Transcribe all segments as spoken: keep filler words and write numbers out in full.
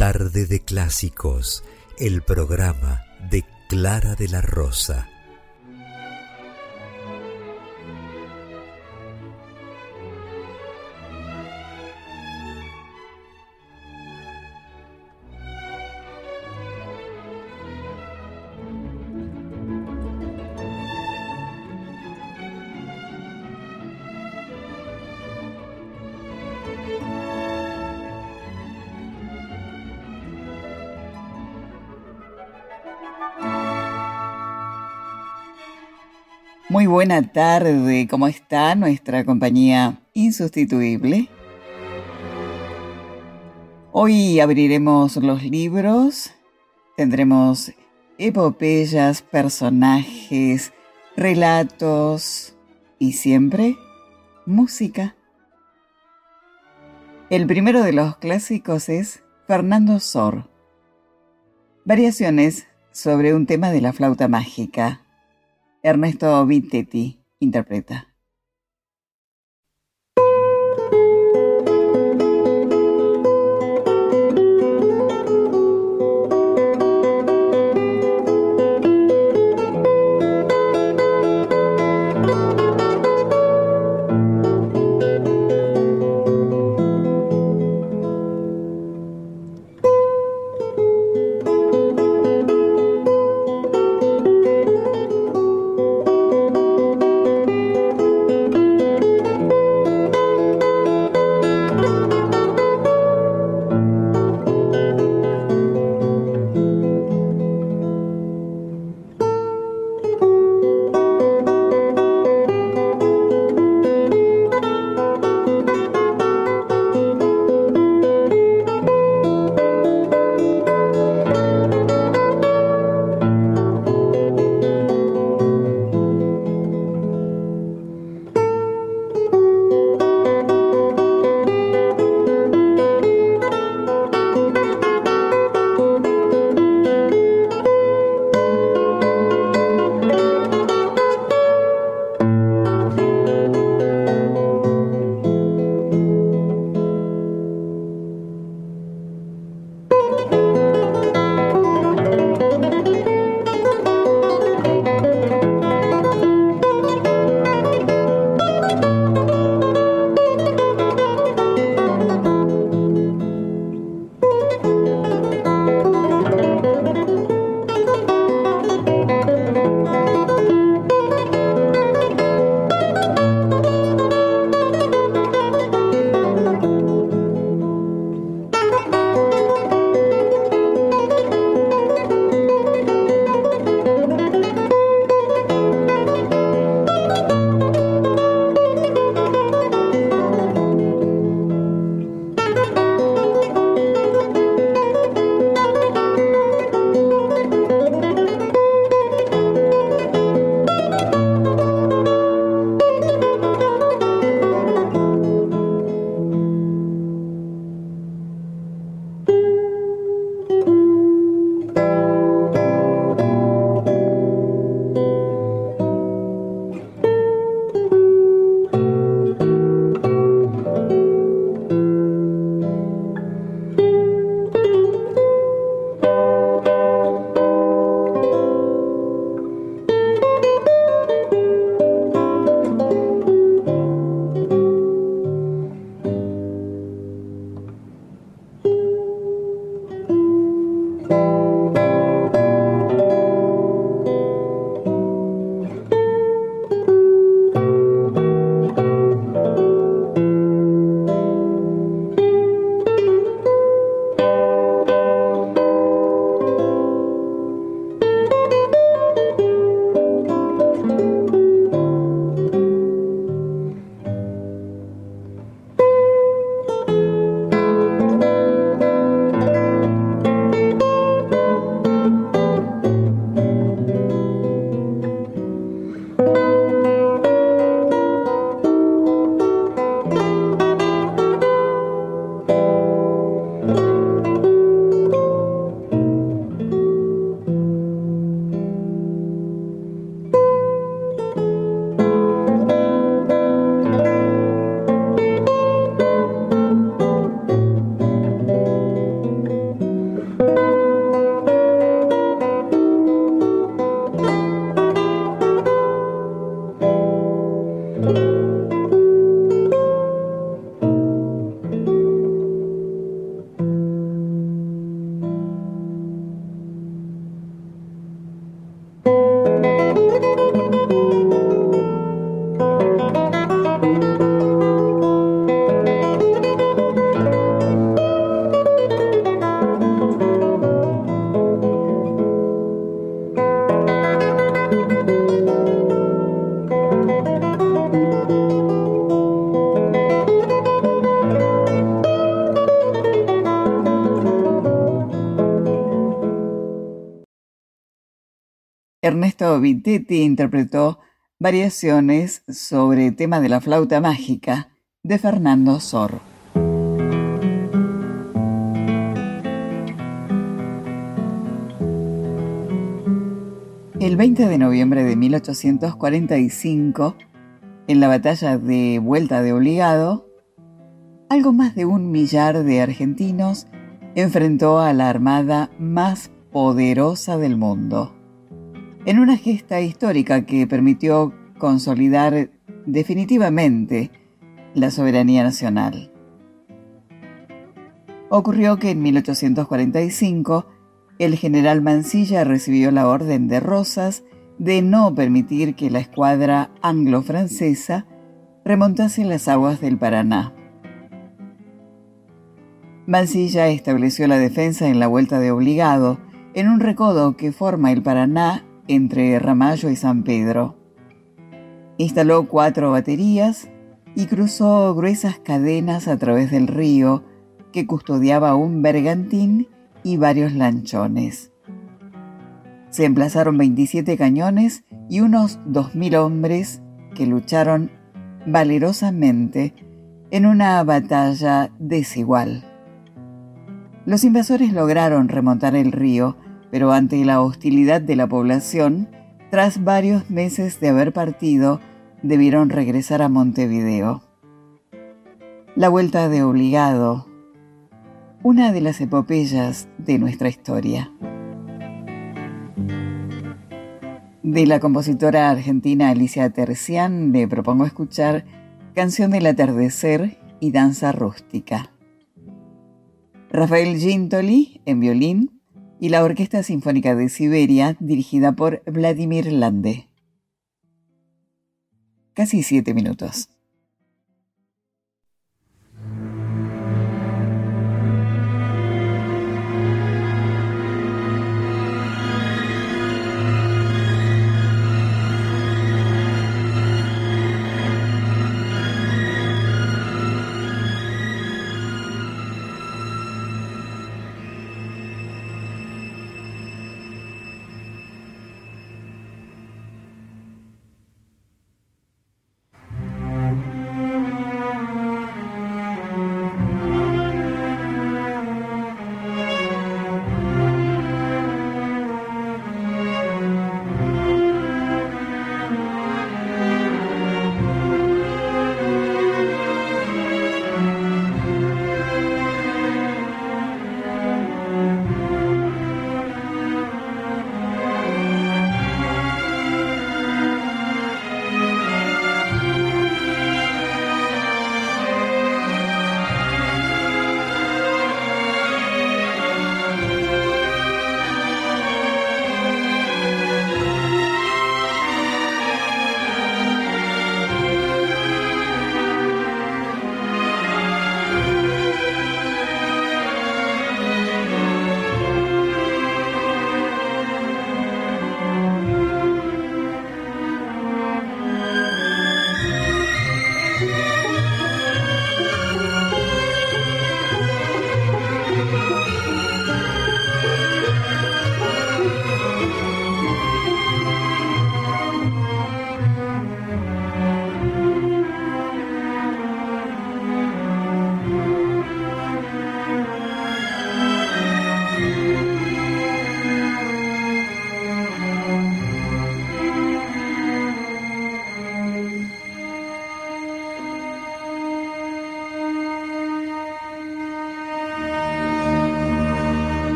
Tarde de Clásicos, el programa de Clara de la Rosa. Muy buena tarde, ¿cómo está nuestra compañía insustituible? Hoy abriremos los libros, tendremos epopeyas, personajes, relatos y siempre música. El primero de los clásicos es Fernando Sor. Variaciones sobre un tema de la flauta mágica. Ernesto Vittetti interpreta. Ernesto Vintetti interpretó variaciones sobre el tema de la flauta mágica de Fernando Sor. El veinte de noviembre de mil ochocientos cuarenta y cinco, en la batalla de Vuelta de Obligado, algo más de un millar de argentinos enfrentó a la armada más poderosa del mundo, en una gesta histórica que permitió consolidar definitivamente la soberanía nacional. Ocurrió que en mil ochocientos cuarenta y cinco el general Mansilla recibió la orden de Rosas de no permitir que la escuadra anglo-francesa remontase las aguas del Paraná. Mansilla estableció la defensa en la Vuelta de Obligado, en un recodo que forma el Paraná entre Ramallo y San Pedro. Instaló cuatro baterías y cruzó gruesas cadenas a través del río que custodiaba un bergantín y varios lanchones. Se emplazaron veintisiete cañones y unos dos mil hombres que lucharon valerosamente en una batalla desigual. Los invasores lograron remontar el río, pero ante la hostilidad de la población, tras varios meses de haber partido, debieron regresar a Montevideo. La Vuelta de Obligado, una de las epopeyas de nuestra historia. De la compositora argentina Alicia Terzian le propongo escuchar Canción del Atardecer y Danza Rústica. Rafael Gintoli en violín y la Orquesta Sinfónica de Siberia dirigida por Vladimir Lande. Casi siete minutos.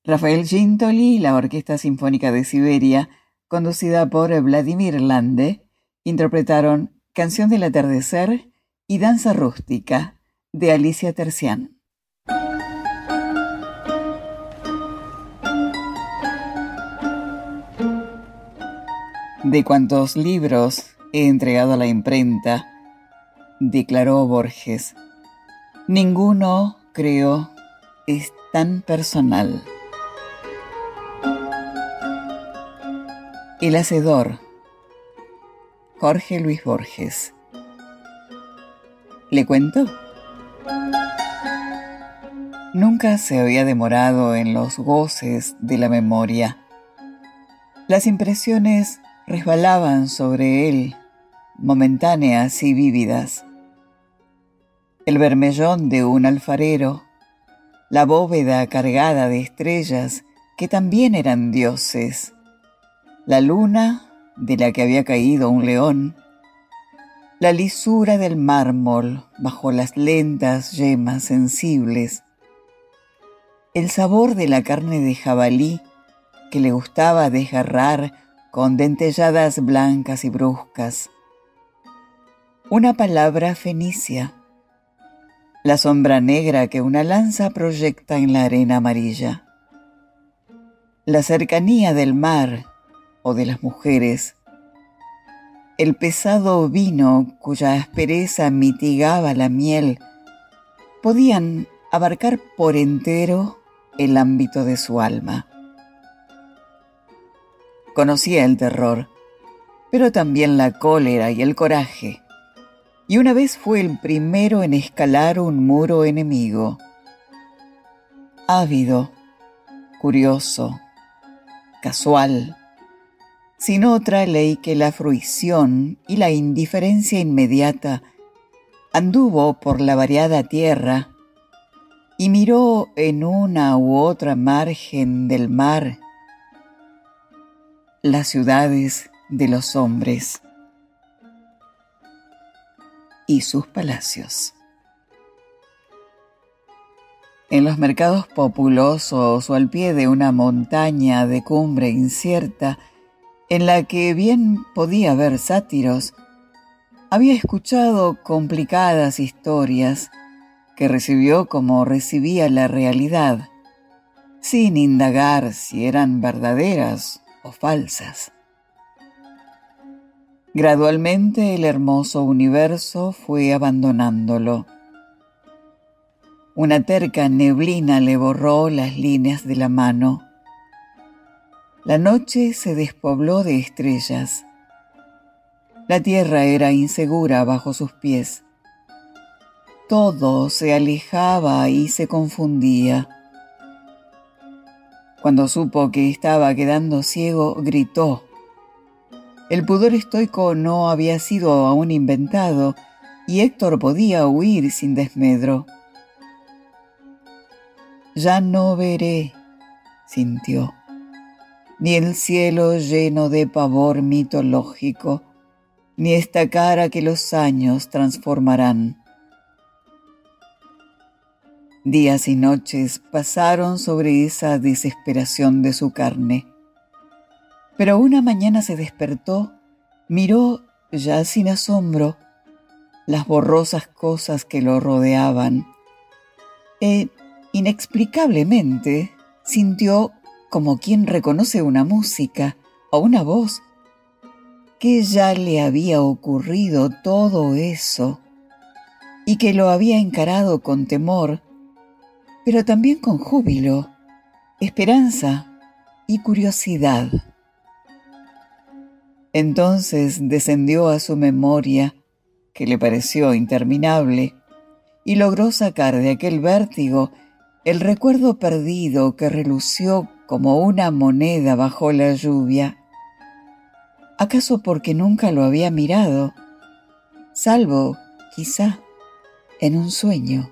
Rafael Gintoli y la Orquesta Sinfónica de Siberia, conducida por Vladimir Lande, interpretaron Canción del Atardecer y Danza Rústica, de Alicia Terzian. De cuantos libros he entregado a la imprenta, declaró Borges, ninguno, creo, es tan personal. El Hacedor, Jorge Luis Borges. ¿Le cuento? Nunca se había demorado en los goces de la memoria. Las impresiones resbalaban sobre él, momentáneas y vívidas. El bermellón de un alfarero, la bóveda cargada de estrellas que también eran dioses, la luna de la que había caído un león, la lisura del mármol bajo las lentas yemas sensibles, el sabor de la carne de jabalí que le gustaba desgarrar con dentelladas blancas y bruscas, una palabra fenicia, la sombra negra que una lanza proyecta en la arena amarilla, la cercanía del mar o de las mujeres, el pesado vino cuya aspereza mitigaba la miel, podían abarcar por entero el ámbito de su alma. Conocía el terror, pero también la cólera y el coraje, y una vez fue el primero en escalar un muro enemigo. Ávido, curioso, casual, sin otra ley que la fruición y la indiferencia inmediata, anduvo por la variada tierra y miró en una u otra margen del mar las ciudades de los hombres y sus palacios. En los mercados populosos o al pie de una montaña de cumbre incierta, en la que bien podía haber sátiros, había escuchado complicadas historias que recibió como recibía la realidad, sin indagar si eran verdaderas o falsas. Gradualmente el hermoso universo fue abandonándolo. Una terca neblina le borró las líneas de la mano. La noche se despobló de estrellas. La tierra era insegura bajo sus pies. Todo se alejaba y se confundía. Cuando supo que estaba quedando ciego, gritó. El pudor estoico no había sido aún inventado y Héctor podía huir sin desmedro. Ya no veré, sintió, ni el cielo lleno de pavor mitológico, ni esta cara que los años transformarán. Días y noches pasaron sobre esa desesperación de su carne. Pero una mañana se despertó, miró, ya sin asombro, las borrosas cosas que lo rodeaban, e, inexplicablemente, sintió como quien reconoce una música o una voz, que ya le había ocurrido todo eso y que lo había encarado con temor, pero también con júbilo, esperanza y curiosidad. Entonces descendió a su memoria, que le pareció interminable, y logró sacar de aquel vértigo el recuerdo perdido que relució como una moneda bajo la lluvia. ¿Acaso porque nunca lo había mirado, salvo, quizá, en un sueño?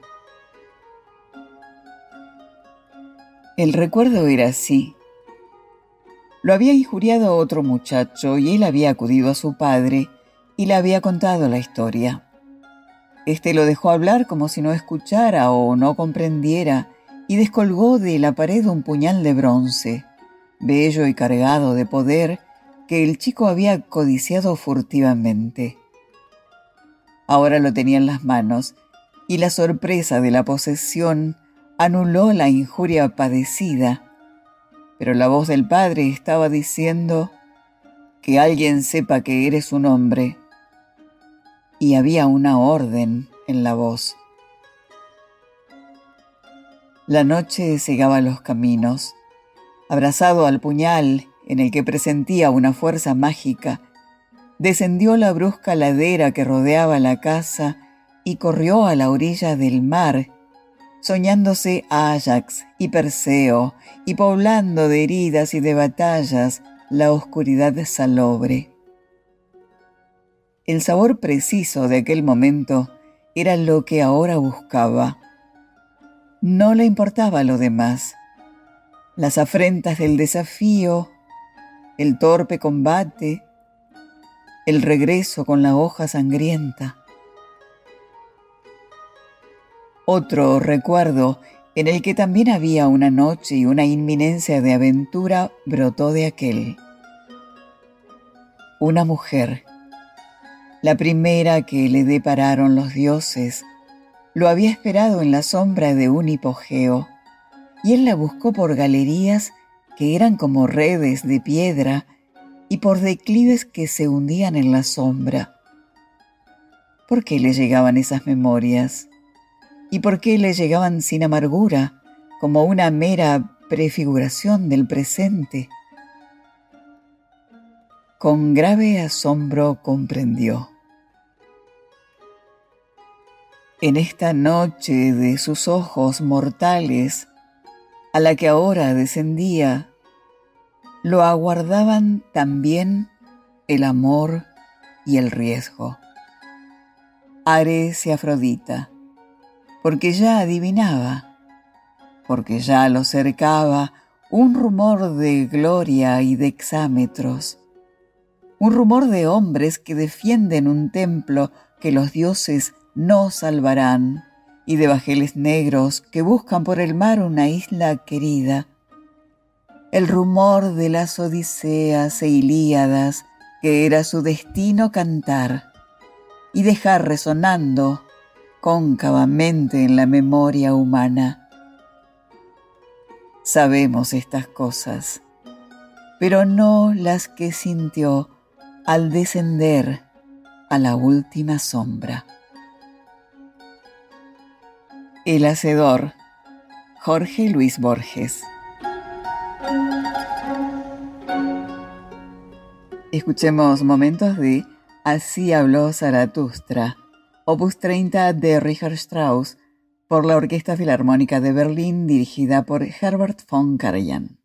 El recuerdo era así. Lo había injuriado otro muchacho y él había acudido a su padre y le había contado la historia. Este lo dejó hablar como si no escuchara o no comprendiera y descolgó de la pared un puñal de bronce, bello y cargado de poder, que el chico había codiciado furtivamente. Ahora lo tenía en las manos, y la sorpresa de la posesión anuló la injuria padecida, pero la voz del padre estaba diciendo: «Que alguien sepa que eres un hombre», y había una orden en la voz. La noche cegaba los caminos. Abrazado al puñal, en el que presentía una fuerza mágica, descendió la brusca ladera que rodeaba la casa y corrió a la orilla del mar, soñándose Áyax y Perseo y poblando de heridas y de batallas la oscuridad salobre. El sabor preciso de aquel momento era lo que ahora buscaba. No le importaba lo demás. Las afrentas del desafío, el torpe combate, el regreso con la hoja sangrienta. Otro recuerdo, en el que también había una noche y una inminencia de aventura, brotó de aquel. Una mujer, la primera que le depararon los dioses, lo había esperado en la sombra de un hipogeo, y él la buscó por galerías que eran como redes de piedra y por declives que se hundían en la sombra. ¿Por qué le llegaban esas memorias? ¿Y por qué le llegaban sin amargura, como una mera prefiguración del presente? Con grave asombro comprendió. En esta noche de sus ojos mortales, a la que ahora descendía, lo aguardaban también el amor y el riesgo. Ares y Afrodita, porque ya adivinaba, porque ya lo cercaba un rumor de gloria y de hexámetros, un rumor de hombres que defienden un templo que los dioses no salvarán, y de bajeles negros que buscan por el mar una isla querida. El rumor de las odiseas e ilíadas que era su destino cantar y dejar resonando cóncavamente en la memoria humana. Sabemos estas cosas, pero no las que sintió al descender a la última sombra. El Hacedor, Jorge Luis Borges. Escuchemos momentos de Así habló Zaratustra, opus treinta de Richard Strauss, por la Orquesta Filarmónica de Berlín, dirigida por Herbert von Karajan.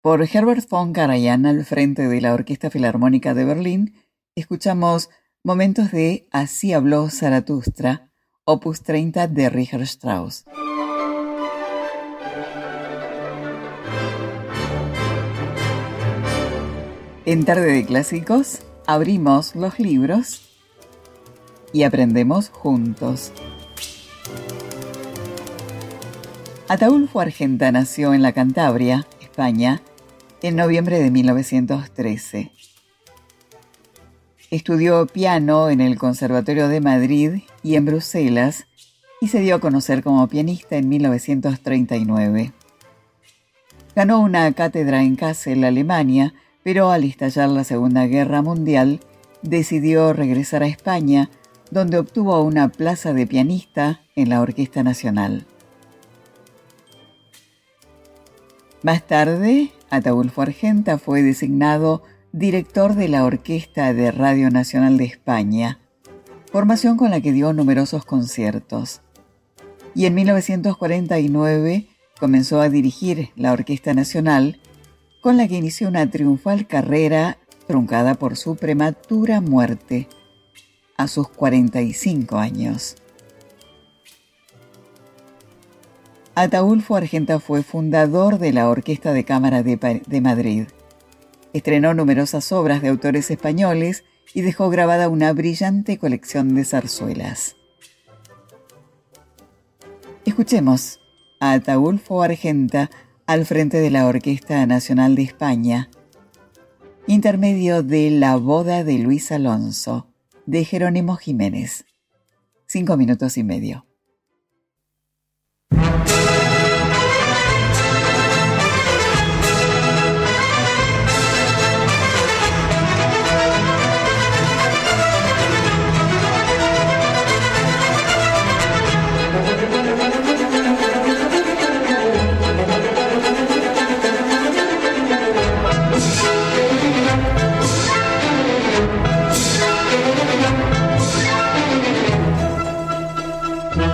Por Herbert von Karajan al frente de la Orquesta Filarmónica de Berlín, escuchamos momentos de Así habló Zaratustra, opus treinta de Richard Strauss. En Tarde de Clásicos, abrimos los libros y aprendemos juntos. Ataúlfo Argenta nació en la Cantabria, España, en noviembre de mil novecientos trece. Estudió piano en el Conservatorio de Madrid y en Bruselas y se dio a conocer como pianista en mil novecientos treinta y nueve. Ganó una cátedra en Kassel, Alemania, pero al estallar la Segunda Guerra Mundial decidió regresar a España, donde obtuvo una plaza de pianista en la Orquesta Nacional. Más tarde, Ataúlfo Argenta fue designado director de la Orquesta de Radio Nacional de España, formación con la que dio numerosos conciertos. Y en mil novecientos cuarenta y nueve comenzó a dirigir la Orquesta Nacional, con la que inició una triunfal carrera truncada por su prematura muerte a sus cuarenta y cinco años. Ataúlfo Argenta fue fundador de la Orquesta de Cámara de, pa- de Madrid. Estrenó numerosas obras de autores españoles y dejó grabada una brillante colección de zarzuelas. Escuchemos a Ataúlfo Argenta al frente de la Orquesta Nacional de España, intermedio de La boda de Luis Alonso, de Jerónimo Jiménez. Cinco minutos y medio. Thank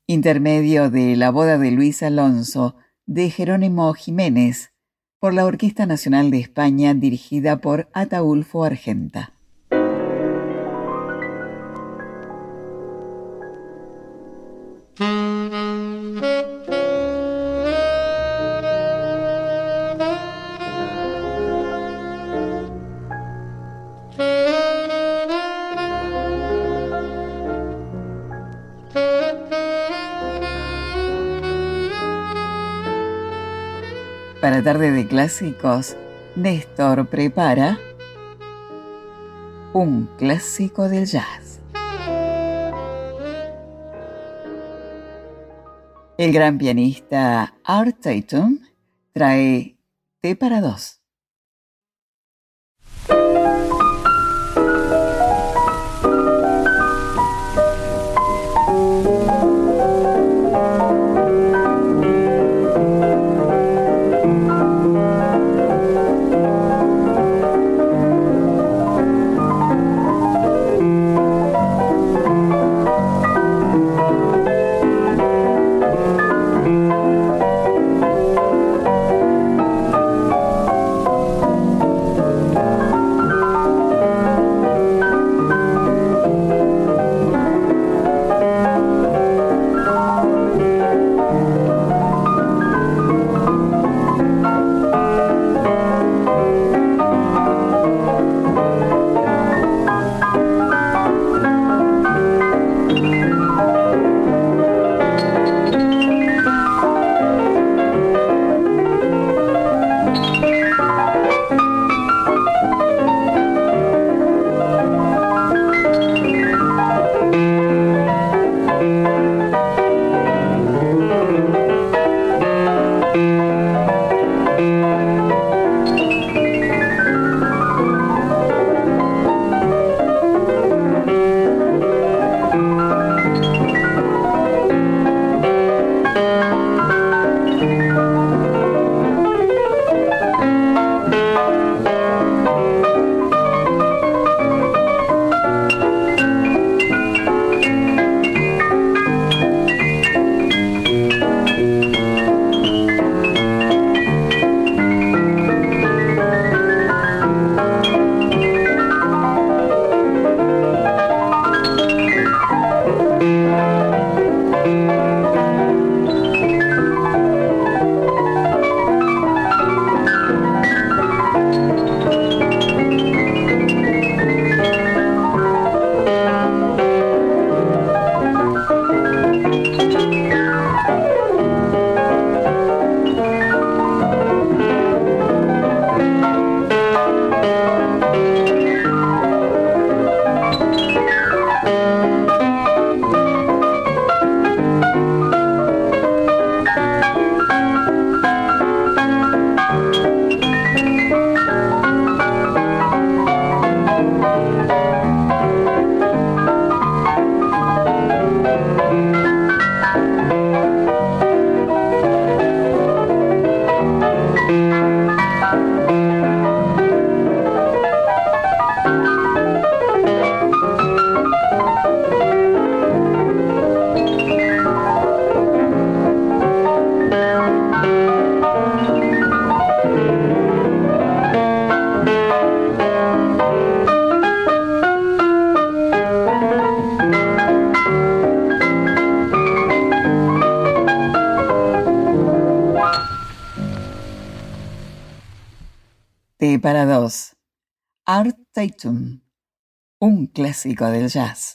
intermedio de La boda de Luis Alonso, de Jerónimo Jiménez, por la Orquesta Nacional de España, dirigida por Ataúlfo Argenta. Para Tarde de Clásicos, Néstor prepara un clásico del jazz. El gran pianista Art Tatum trae Té para dos. Té para dos, Art Tatum, un clásico del jazz.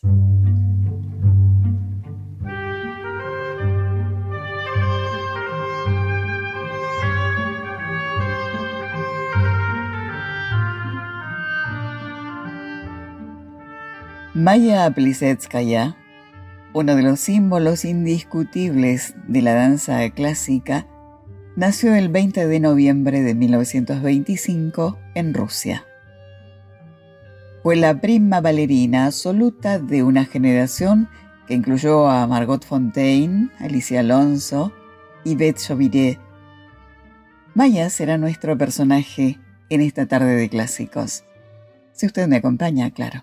Maya Plisetskaya, uno de los símbolos indiscutibles de la danza clásica, nació el veinte de noviembre de mil novecientos veinticinco en Rusia. Fue la prima bailarina absoluta de una generación que incluyó a Margot Fonteyn, Alicia Alonso y Beth Chauviret. Maya será nuestro personaje en esta tarde de clásicos. Si usted me acompaña, claro.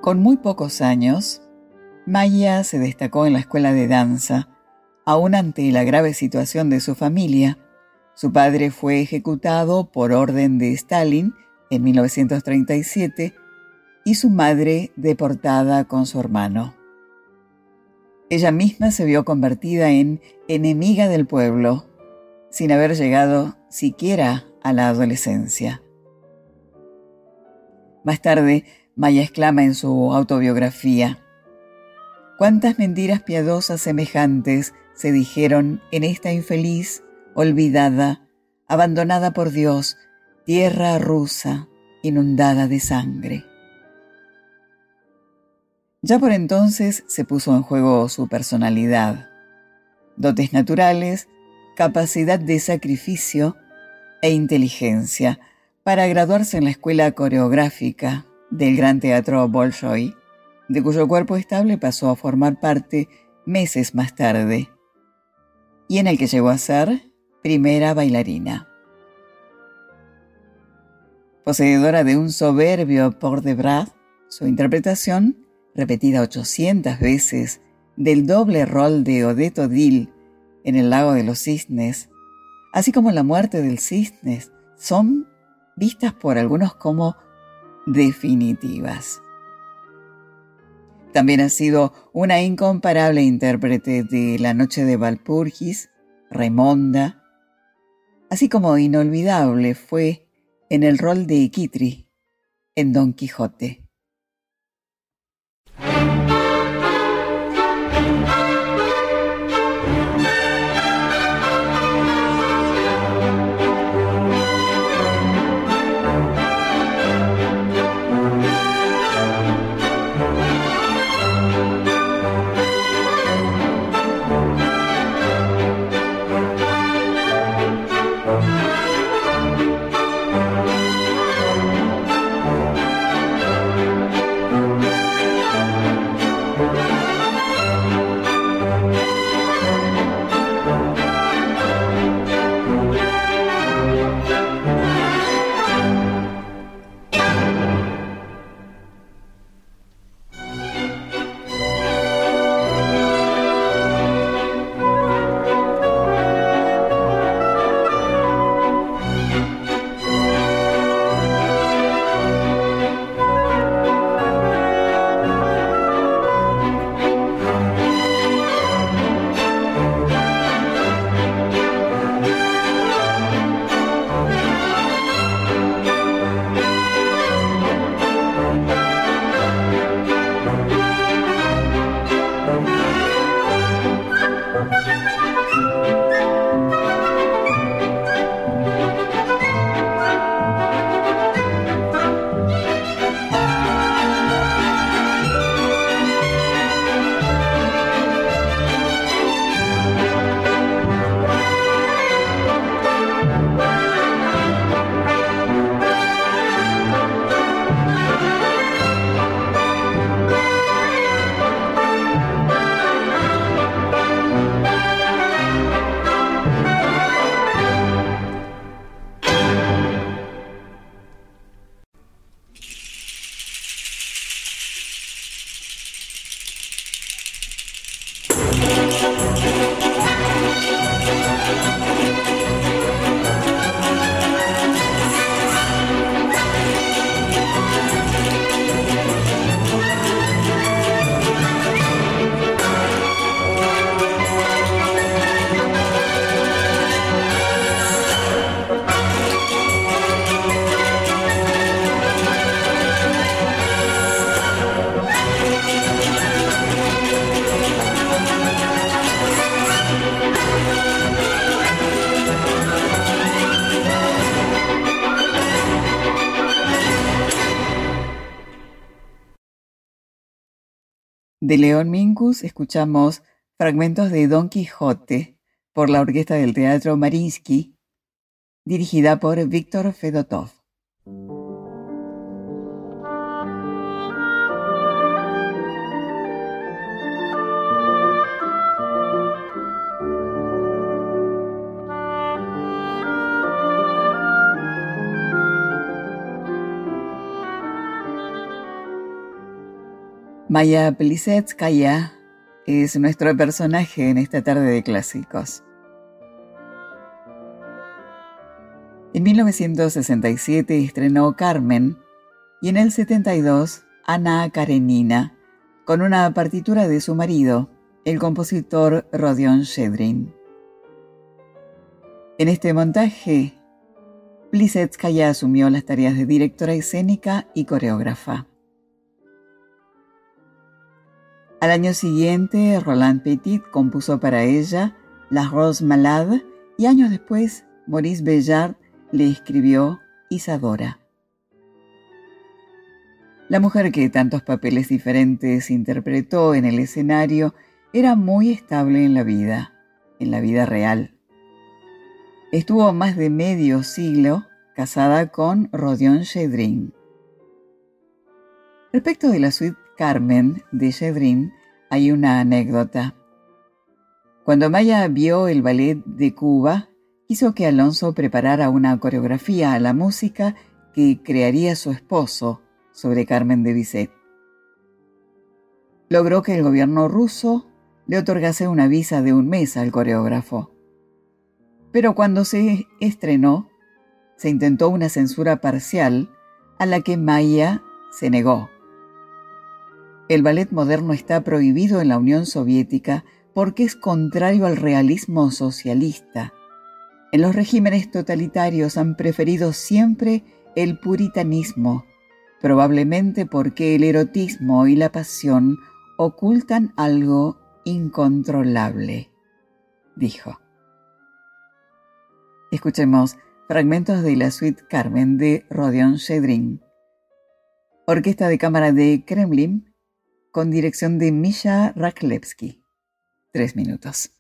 Con muy pocos años, Maya se destacó en la escuela de danza, aún ante la grave situación de su familia. Su padre fue ejecutado por orden de Stalin en mil novecientos treinta y siete y su madre deportada con su hermano. Ella misma se vio convertida en enemiga del pueblo, sin haber llegado siquiera a la adolescencia. Más tarde, Maya exclama en su autobiografía: «¿Cuántas mentiras piadosas semejantes se dijeron en esta infeliz, olvidada, abandonada por Dios, tierra rusa, inundada de sangre?» Ya por entonces se puso en juego su personalidad, dotes naturales, capacidad de sacrificio e inteligencia para graduarse en la escuela coreográfica del Gran Teatro Bolshoi, de cuyo cuerpo estable pasó a formar parte meses más tarde, y en el que llegó a ser primera bailarina. Poseedora de un soberbio port de bras, su interpretación, repetida ochocientas veces, del doble rol de Odette Odile en El lago de los cisnes, así como La muerte del cisne, son vistas por algunos como definitivas. También ha sido una incomparable intérprete de La noche de Walpurgis, Raimonda, así como inolvidable fue en el rol de Kitri en Don Quijote. De León Minkus escuchamos fragmentos de Don Quijote por la orquesta del Teatro Mariinsky, dirigida por Víctor Fedotov. Maya Plisetskaya es nuestro personaje en esta tarde de clásicos. En mil novecientos sesenta y siete estrenó Carmen y en el setenta y dos Anna Karenina, con una partitura de su marido, el compositor Rodion Shchedrin. En este montaje, Plisetskaya asumió las tareas de directora escénica y coreógrafa. Al año siguiente, Roland Petit compuso para ella La Rose Malade y años después, Maurice Béjart le escribió Isadora. La mujer que tantos papeles diferentes interpretó en el escenario era muy estable en la vida, en la vida real. Estuvo más de medio siglo casada con Rodion Shchedrin. Respecto de la suite Carmen de Shchedrin, hay una anécdota. Cuando Maya vio el ballet de Cuba, quiso que Alonso preparara una coreografía a la música que crearía su esposo sobre Carmen de Bizet. Logró que el gobierno ruso le otorgase una visa de un mes al coreógrafo. Pero cuando se estrenó, se intentó una censura parcial a la que Maya se negó. El ballet moderno está prohibido en la Unión Soviética porque es contrario al realismo socialista. En los regímenes totalitarios han preferido siempre el puritanismo, probablemente porque el erotismo y la pasión ocultan algo incontrolable, dijo. Escuchemos fragmentos de la suite Carmen de Rodion Shchedrin. Orquesta de Cámara de Kremlin, con dirección de Misha Raklevsky. Tres minutos.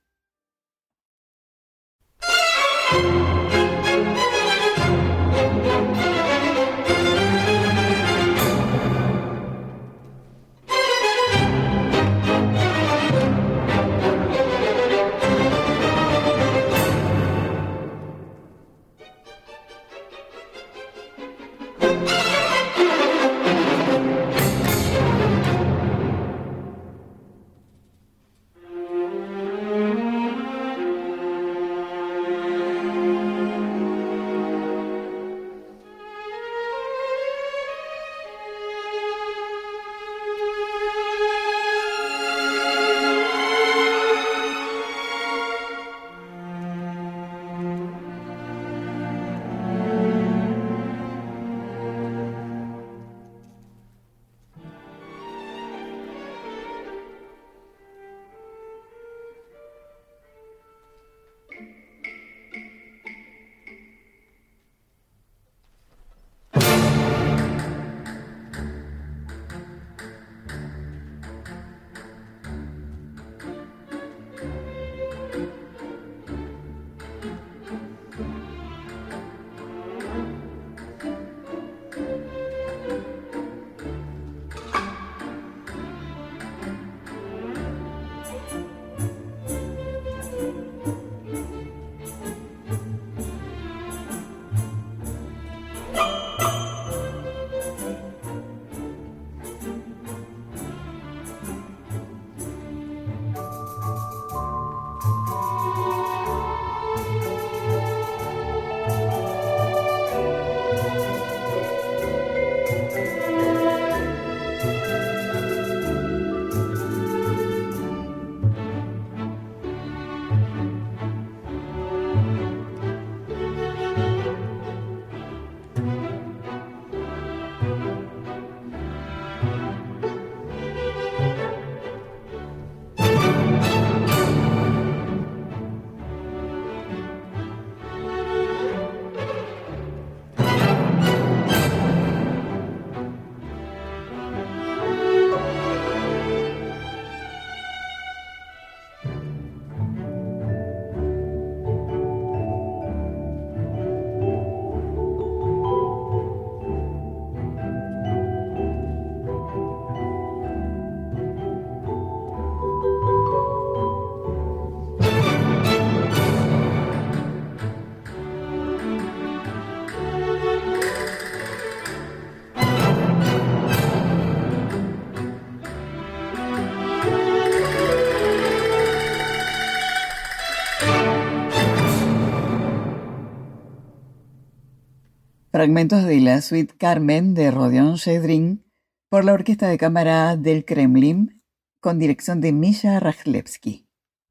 fragmentos de la suite Carmen de Rodion-Chédrin por la Orquesta de Cámara del Kremlin con dirección de Misha Rajlevsky.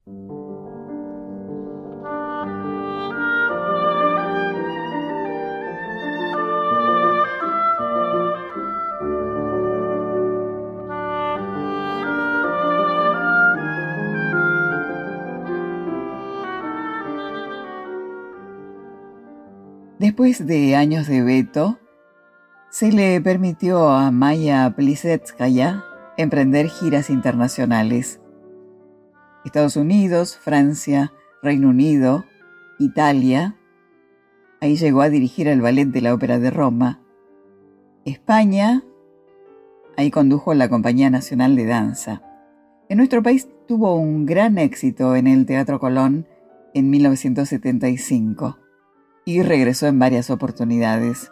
Después de años de veto, se le permitió a Maya Plisetskaya emprender giras internacionales. Estados Unidos, Francia, Reino Unido, Italia. Ahí llegó a dirigir el ballet de la Ópera de Roma. España. Ahí condujo la Compañía Nacional de Danza. En nuestro país tuvo un gran éxito en el Teatro Colón en mil novecientos setenta y cinco. Y regresó en varias oportunidades.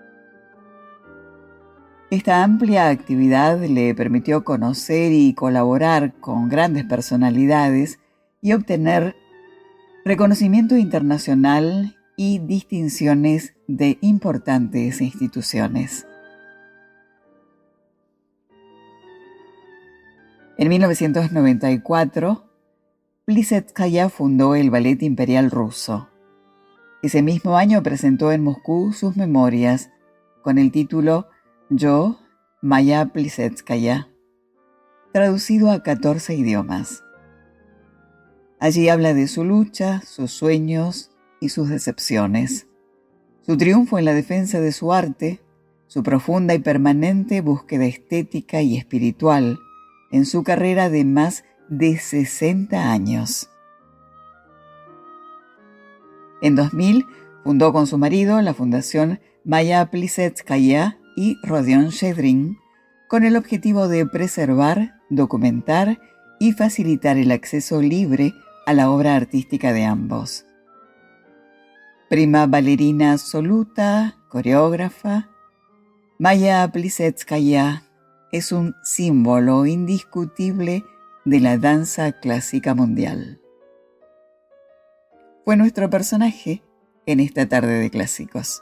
Esta amplia actividad le permitió conocer y colaborar con grandes personalidades y obtener reconocimiento internacional y distinciones de importantes instituciones. En mil novecientos noventa y cuatro, Plisetskaya fundó el Ballet Imperial Ruso. Ese mismo año presentó en Moscú sus memorias con el título Yo, Maya Plisetskaya, traducido a catorce idiomas. Allí habla de su lucha, sus sueños y sus decepciones, su triunfo en la defensa de su arte, su profunda y permanente búsqueda estética y espiritual en su carrera de más de sesenta años. En dos mil fundó con su marido la Fundación Maya Plisetskaya y Rodion-Chédrin con el objetivo de preservar, documentar y facilitar el acceso libre a la obra artística de ambos. Prima bailarina absoluta, coreógrafa, Maya Plisetskaya es un símbolo indiscutible de la danza clásica mundial. Fue nuestro personaje en esta tarde de clásicos.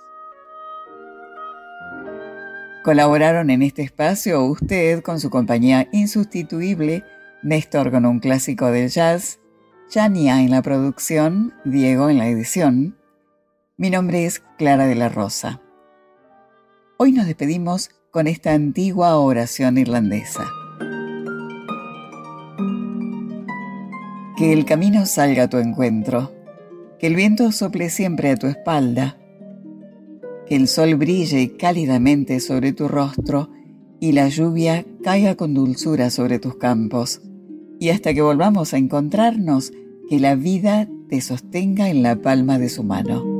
Colaboraron en este espacio usted con su compañía insustituible, Néstor con un clásico del jazz, Chania en la producción, Diego en la edición. Mi nombre es Clara de la Rosa. Hoy nos despedimos con esta antigua oración irlandesa. Que el camino salga a tu encuentro. Que el viento sople siempre a tu espalda, que el sol brille cálidamente sobre tu rostro y la lluvia caiga con dulzura sobre tus campos, y hasta que volvamos a encontrarnos, que la vida te sostenga en la palma de su mano.